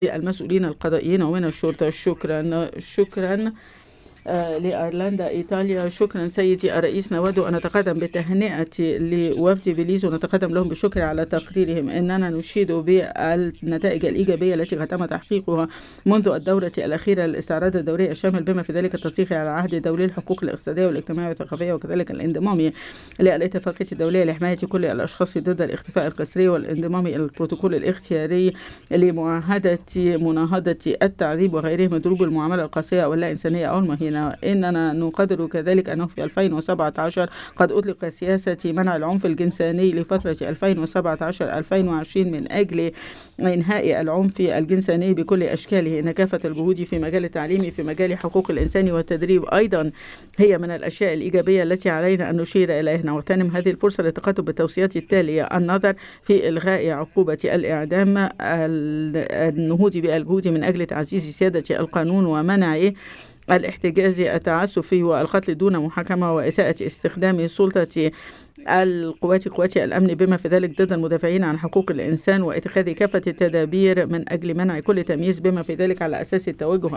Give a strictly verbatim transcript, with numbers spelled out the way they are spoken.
المسؤولين القضائيين ومن الشرطة. شكرا شكرا آه لأيرلندا إيطاليا. شكرا سيدي الرئيس. نود أن نتقدم بتهنئة لوفد بليز ونتقدم لهم بالشكر على تقريرهم. إننا نشيد بالنتائج الإيجابية التي تم تحقيقها منذ الدورة الأخيرة للاستعراض الدوري الشامل، بما في ذلك التصديق على عهد الدولي للحقوق الاقتصادية والاجتماعية والثقافية، وكذلك الانضمام للاتفاقية الدولية لحماية كل الأشخاص ضد الاختفاء القسري، والانضمام إلى البروتوكول الاختياري لمعاهدة مناهضة التعذيب وغيره من ضروب المعاملة القاسية أو اللا إنسانية أو المهينة. إننا نقدر كذلك أنه في ألفين وسبعة عشر قد أطلق سياسة منع العنف الجنساني لفترة ألفين وسبعة عشر ألفين وعشرين من أجل إنهاء العنف الجنساني بكل أشكاله. إن كافة الجهود في مجال التعليم، في مجال حقوق الإنسان والتدريب أيضا هي من الأشياء الإيجابية التي علينا أن نشير إليها. نغتنم هذه الفرصة للتقدم بالتوصيات التالية: النظر في إلغاء عقوبة الإعدام، النهوض بالجهود من أجل تعزيز سيادة القانون ومنع الاحتجاز التعسفي والقتل دون محاكمة، وإساءة استخدام سلطة القوات قوات الأمن بما في ذلك ضد المدافعين عن حقوق الإنسان، واتخاذ كافة التدابير من أجل منع كل تمييز بما في ذلك على أساس التوجه